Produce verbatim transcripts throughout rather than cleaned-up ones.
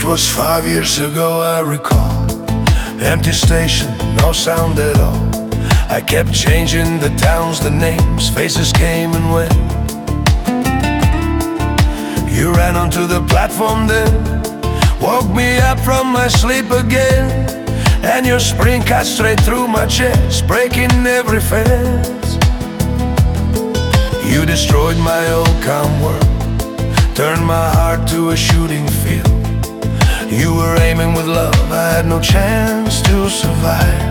was five years ago, I recall. Empty station, no sound at all. I kept changing the towns, the names, faces came and went. You ran onto the platform then, woke me up from my sleep again. And your spring cut straight through my chest, breaking every fence. You destroyed my old calm world, turned my heart to a shooting field. You were aiming with love, I had no chance to survive.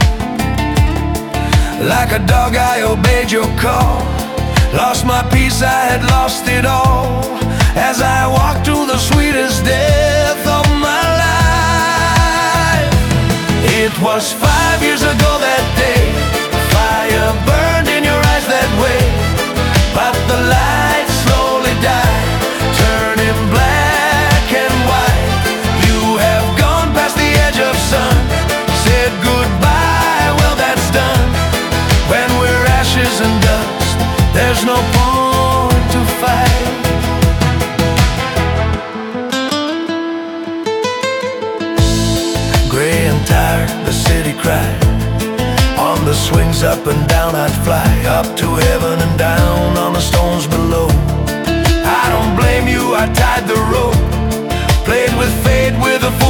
Like a dog I obeyed your call, lost my peace, I had lost it all. As I walked to the sweetest death of my life. It was five years ago that day, fire burned in your eyes that way. But the light slowly died, turning black and white. You have gone past the edge of sun, said goodbye, well that's done. When we're ashes and dust, there's no point to fight. Gray and tired, the city cried. On the swings up and down I'd fly, up to heaven and down on the stones below. I don't blame you, I tied the rope, played with fate with a